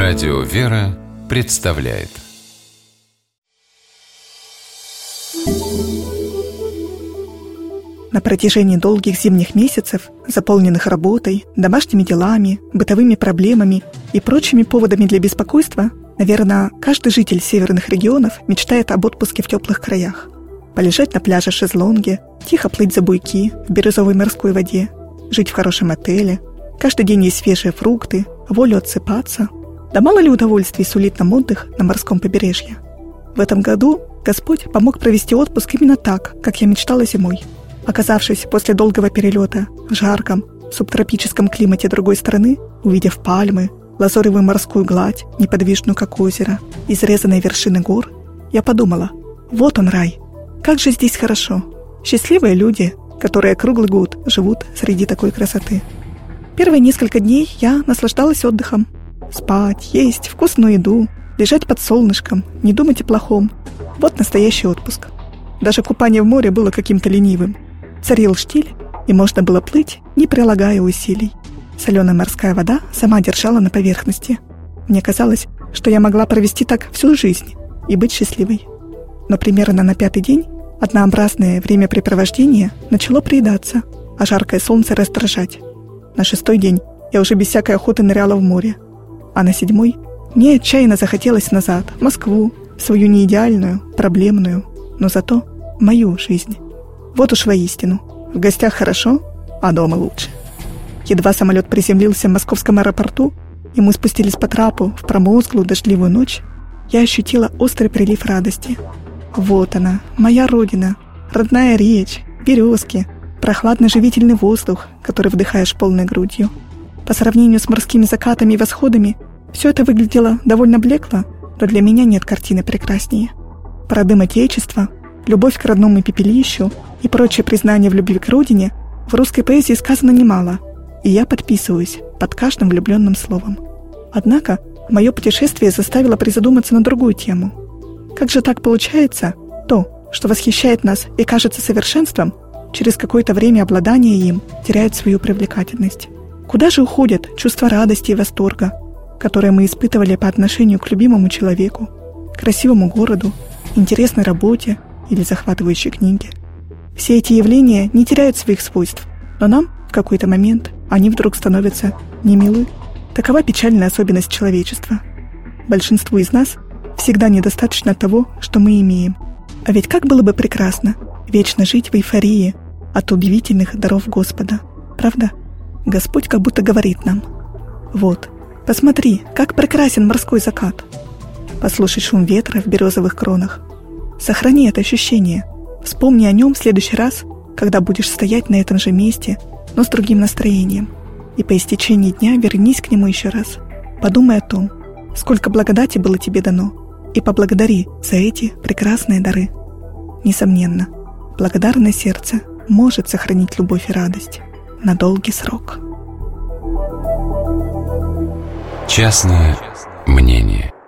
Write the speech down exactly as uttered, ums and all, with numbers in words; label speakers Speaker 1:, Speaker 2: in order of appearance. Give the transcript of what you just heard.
Speaker 1: Радио «Вера» представляет.
Speaker 2: На протяжении долгих зимних месяцев, заполненных работой, домашними делами, бытовыми проблемами и прочими поводами для беспокойства, наверное, каждый житель северных регионов мечтает об отпуске в теплых краях. Полежать на пляже в шезлонге, тихо плыть за буйки в бирюзовой морской воде, жить в хорошем отеле, каждый день есть свежие фрукты, волю отсыпаться. Да мало ли удовольствий сулит нам отдых на морском побережье. В этом году Господь помог провести отпуск именно так, как я мечтала зимой. Оказавшись после долгого перелета в жарком, субтропическом климате другой страны, увидев пальмы, лазоревую морскую гладь, неподвижную как озеро, изрезанные вершины гор, я подумала: вот он рай, как же здесь хорошо. Счастливые люди, которые круглый год живут среди такой красоты. Первые несколько дней я наслаждалась отдыхом. Спать, есть вкусную еду, лежать под солнышком, не думать о плохом. Вот настоящий отпуск. Даже купание в море было каким-то ленивым. Царил штиль, и можно было плыть, не прилагая усилий. Соленая морская вода сама держала на поверхности. Мне казалось, что я могла провести так всю жизнь и быть счастливой. Но примерно на пятый день однообразное времяпрепровождение начало приедаться, а жаркое солнце раздражать. На шестой день я уже без всякой охоты ныряла в море. А на седьмой мне отчаянно захотелось назад, в Москву, в свою неидеальную, проблемную, но зато мою жизнь. Вот уж воистину, в гостях хорошо, а дома лучше. Едва самолет приземлился в московском аэропорту, и мы спустились по трапу в промозглую дождливую ночь, я ощутила острый прилив радости. Вот она, моя родина, родная речь, березки, прохладный живительный воздух, который вдыхаешь полной грудью. По сравнению с морскими закатами и восходами, все это выглядело довольно блекло, но для меня нет картины прекраснее. Про дым Отечества, любовь к родному пепелищу и прочие признания в любви к родине в русской поэзии сказано немало, и я подписываюсь под каждым влюбленным словом. Однако мое путешествие заставило призадуматься на другую тему. Как же так получается, то, что восхищает нас и кажется совершенством, через какое-то время обладание им теряет свою привлекательность? Куда же уходят чувства радости и восторга, которые мы испытывали по отношению к любимому человеку, красивому городу, интересной работе или захватывающей книге? Все эти явления не теряют своих свойств, но нам в какой-то момент они вдруг становятся немилы. Такова печальная особенность человечества. Большинству из нас всегда недостаточно того, что мы имеем. А ведь как было бы прекрасно вечно жить в эйфории от удивительных даров Господа, правда? Господь как будто говорит нам: вот, посмотри, как прекрасен морской закат. Послушай шум ветра в березовых кронах. Сохрани это ощущение. Вспомни о нем в следующий раз, когда будешь стоять на этом же месте, но с другим настроением. И по истечении дня вернись к нему еще раз. Подумай о том, сколько благодати было тебе дано, и поблагодари за эти прекрасные дары. Несомненно, благодарное сердце может сохранить любовь и радость на долгий срок.
Speaker 1: Частное мнение.